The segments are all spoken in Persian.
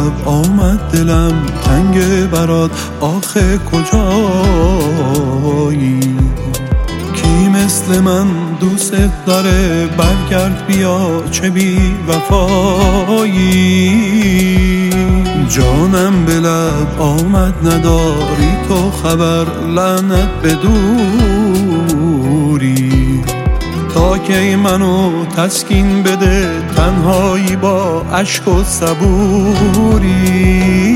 لب آمد دلم تنگ برات، آخه کجایی؟ کی مثل من دوست داره؟ برگرد بیا چه بی وفایی. جانم به لب آمد نداری تو خبر، لعنت به دوری. تا کی منو تسکین بده تنهایی با عشق و صبوری.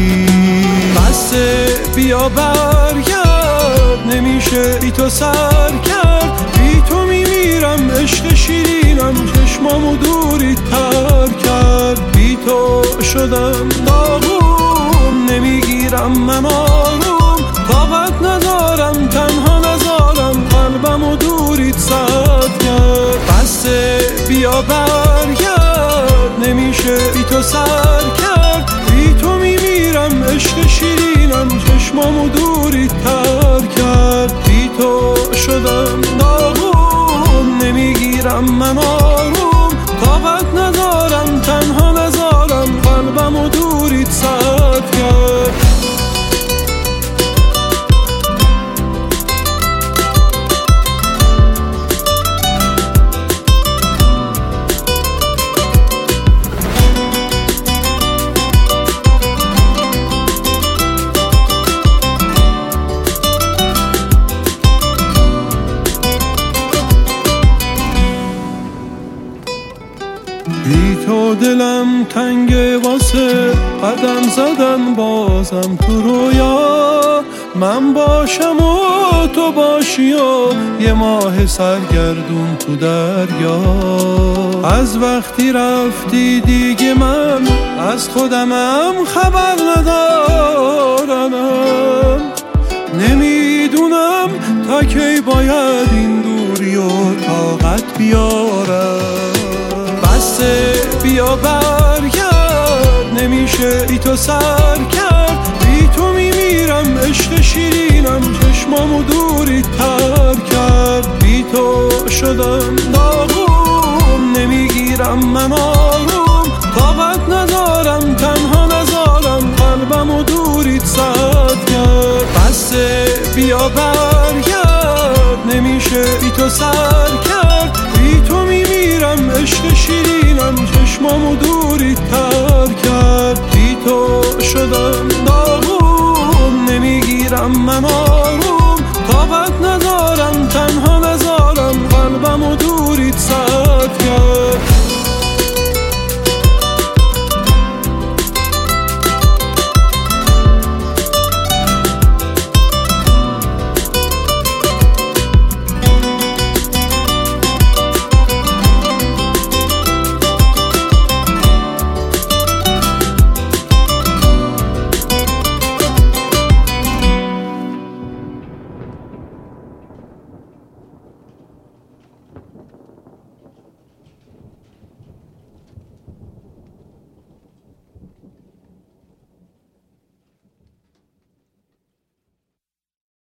بسه بیا برگرد، نمیشه بی تو سر کرد. بی تو میمیرم عشق شیرینم، چشمامو دوری تر کرد. بی تو شدم داغون، نمیگیرم من آروم. طاقت ندارم تنها نذارم قلبمو دوریت سد کرد. بسه بیا برگرد، نمیشه بی تو سر کرد. بی تو میمیرم عشق شیرینم، چشمامو دوریت تر کرد. بی تو شدم داغون، نمیگیرم من آروم. طاقت ندارم تنها نذارم قلبمو دوریت سد کرد. بی تو دلم تنگه واسه قدم زدن بازم تو رویا. من باشم و تو باشی و یه ماه سرگردون تو دریا. از وقتی رفتی دیگه من از خودمم خبر ندارم. نمیدونم تا کی باید این دوری و طاقت بیارم. بسه بیا برگرد، نمیشه بی تو سر کرد. بی تو میمیرم عشق شیرینم، چشمامو دوری تر کرد. بی تو شدم داغون، نمیگیرم من آروم. طاقت ندارم تنها نذارم قلبمو دوریت سد کرد. بسه بیا برگرد، نمیشه بی تو سر کرد. بی تو میمیرم عشق شیرینم، چشمامو دوریت تر کرد. بی تو شدم داغون، نمیگیرم من آروم. طاقت ندارم تنها نذارم قلبمو دوریت سد کرد.